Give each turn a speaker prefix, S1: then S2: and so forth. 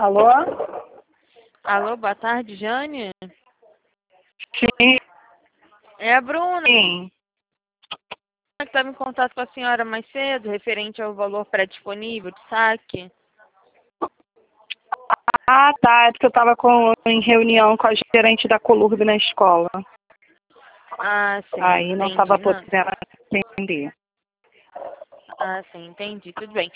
S1: Alô?
S2: Alô, boa tarde, Jane?
S1: Sim.
S2: É a Bruna,
S1: Sim.
S2: que estava em contato com a senhora mais cedo, referente ao valor pré-disponível de saque.
S1: Ah, tá. É porque eu estava em reunião com a gerente da Colurb na escola.
S2: Ah, sim,
S1: Aí não
S2: entendi.
S1: estava
S2: Não.
S1: podendo atender.
S2: Ah, sim, entendi. Tudo bem.